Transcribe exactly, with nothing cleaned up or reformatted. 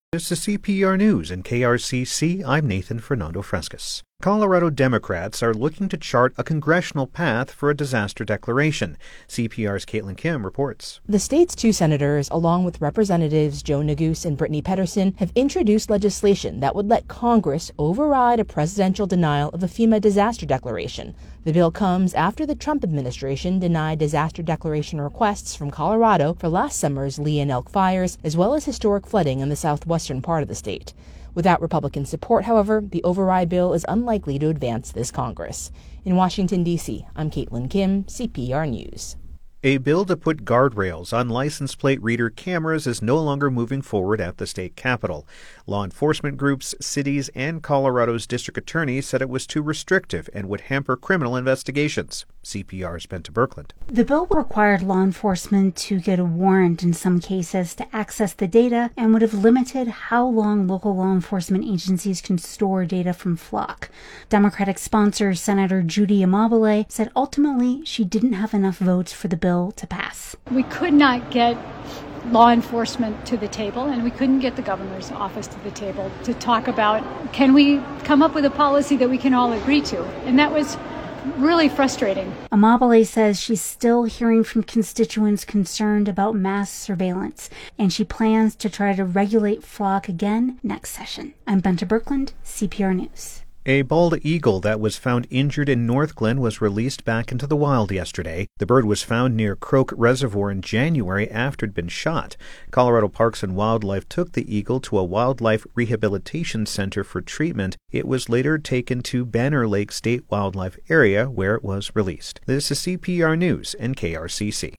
This is C P R News and K R C C. I'm Nathan Fernando Frescas. Colorado Democrats are looking to chart a congressional path for a disaster declaration. C P R's Caitlin Kim reports. The state's two senators, along with Representatives Joe Neguse and Brittany Pedersen, have introduced legislation that would let Congress override a presidential denial of a FEMA disaster declaration. The bill comes after the Trump administration denied disaster declaration requests from Colorado for last summer's Lee and Elk fires, as well as historic flooding in the southwestern part of the state. Without Republican support, however, the override bill is unlikely to advance this Congress. In Washington, D C, I'm Caitlin Kim, C P R News. A bill to put guardrails on license plate reader cameras is no longer moving forward at the state capitol. Law enforcement groups, cities, and Colorado's district attorney said it was too restrictive and would hamper criminal investigations. C P R's Benta Birkeland. The bill required law enforcement to get a warrant in some cases to access the data and would have limited how long local law enforcement agencies can store data from Flock. Democratic sponsor Senator Judy Amabile said ultimately she didn't have enough votes for the bill to pass. We could not get law enforcement to the table, and we couldn't get the governor's office to the table to talk about, can we come up with a policy that we can all agree to? And that was really frustrating. Amabile says she's still hearing from constituents concerned about mass surveillance, and she plans to try to regulate Flock again next session. I'm Benta Birkeland, C P R News. A bald eagle that was found injured in Northglen was released back into the wild yesterday. The bird was found near Croak Reservoir in January after it had been shot. Colorado Parks and Wildlife took the eagle to a wildlife rehabilitation center for treatment. It was later taken to Banner Lake State Wildlife Area, where it was released. This is C P R News and K R C C.